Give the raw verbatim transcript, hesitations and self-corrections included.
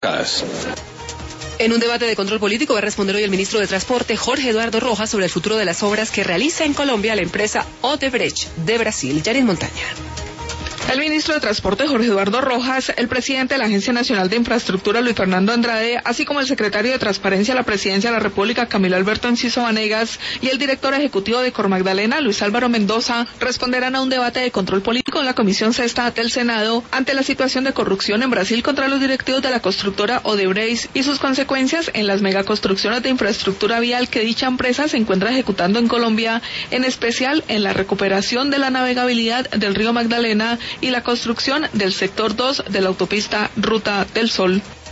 En un debate de control político va a responder hoy el ministro de Transporte, Jorge Eduardo Rojas, sobre el futuro de las obras que realiza en Colombia la empresa Odebrecht de Brasil. Yarin Montaña. El ministro de Transporte, Jorge Eduardo Rojas, el presidente de la Agencia Nacional de Infraestructura, Luis Fernando Andrade, así como el secretario de Transparencia de la Presidencia de la República, Camilo Alberto Enciso Vanegas, y el director ejecutivo de Cormagdalena, Luis Álvaro Mendoza, responderán a un debate de control político en la Comisión Sexta del Senado ante la situación de corrupción en Brasil contra los directivos de la constructora Odebrecht y sus consecuencias en las megaconstrucciones de infraestructura vial que dicha empresa se encuentra ejecutando en Colombia, en especial en la recuperación de la navegabilidad del río Magdalena y la construcción del sector dos de la autopista Ruta del Sol.